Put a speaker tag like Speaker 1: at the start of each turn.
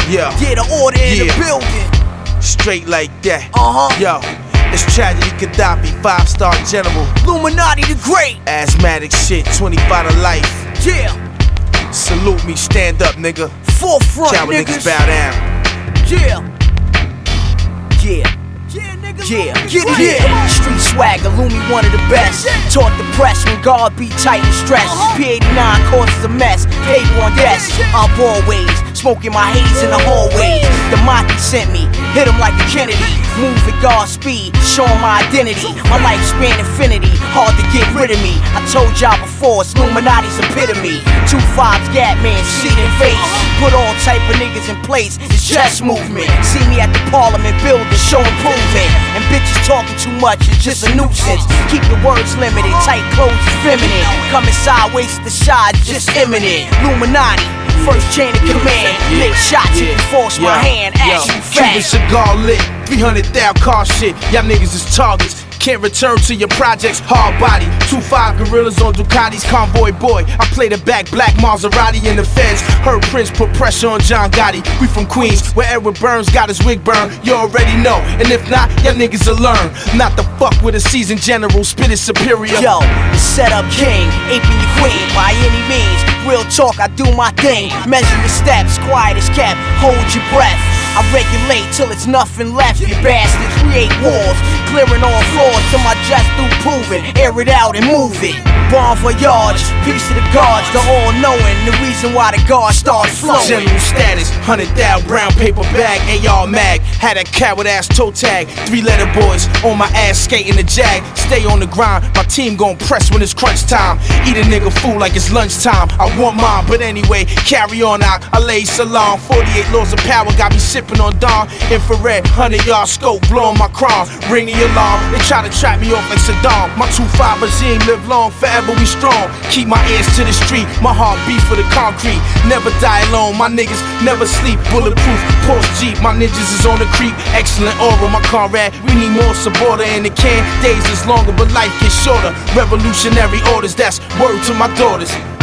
Speaker 1: Yeah.
Speaker 2: Yeah, the order in the building.
Speaker 1: Straight like that.
Speaker 2: Yo,
Speaker 1: it's Tragedy Gaddafi, 5-star general.
Speaker 2: Illuminati the Great.
Speaker 1: Asthmatic shit, 25 to life.
Speaker 2: Yeah.
Speaker 1: Salute me, stand up, nigga.
Speaker 2: Forefront,
Speaker 1: Coward
Speaker 2: niggas.
Speaker 1: niggas bow down.
Speaker 2: Yeah. Yeah. Yeah, get it, yeah. Street swagger, Lumi one of the best. Taught the press when guard be tight and stressed. P89 causes a mess, paper on desk. Up always, smoking my haze in the hallways. The Maki sent me, hit him like a Kennedy. Move at guard speed, showing my identity. My lifespan infinity, hard to get rid of me. I told y'all before, it's Illuminati's epitome. 2-5's Gatman, seat in face. Put all type of niggas in place, it's chess movement. See me at the Parliament building, show improvement. And bitches talking too much, it's just a nuisance. Keep your words limited, tight clothes is feminine. Coming sideways to the shot, just imminent. Illuminati, first chain of command. Lick shots if you force my hand, ask you
Speaker 1: Cuban
Speaker 2: fast.
Speaker 1: cigar lit, 300,000 car shit. Y'all niggas is targets. Can't return to your projects, hard body. 2-5 gorillas on Ducatis, convoy boy. I play the back, black Maserati in the feds. Heard Prince put pressure on John Gotti. We from Queens, where Edward Burns got his wig burned. You already know, and if not, y'all niggas will learn. Not to fuck with a seasoned general, spit is superior.
Speaker 2: Yo, the setup king, aping your queen by any means. Real talk, I do my thing. Measure your steps, quiet as kept, hold your breath. I regulate till it's nothing left. You bastards create walls, clearing all floors till my just do prove it. Air it out and move it. Bon voyage, peace to the gods, the all-knowing. The reason why the guards start flowing.
Speaker 1: General status, 100,000 brown paper bag, AR mag. Had a coward ass toe tag. 3-letter boys on my ass skating the jag. Stay on the grind, my team gon' press when it's crunch time. Eat a nigga food like it's lunchtime. I want mine, but anyway, carry on out. I lay salon, 48 laws of power got me sipping on Dawn. Infrared, 100-yard scope, blowing my crown. Ring the alarm, they try to trap me off like Saddam. My 2-5 regime live long, forever we strong. Keep my ears to the street, my heart beat for the concrete. Never die alone, my niggas never sleep. Bulletproof, Porsche Jeep, my ninjas is on the creep. Excellent aura, my comrade, we need more supporter. And it can, days is longer, but life gets shorter. Revolutionary orders, that's word to my daughters.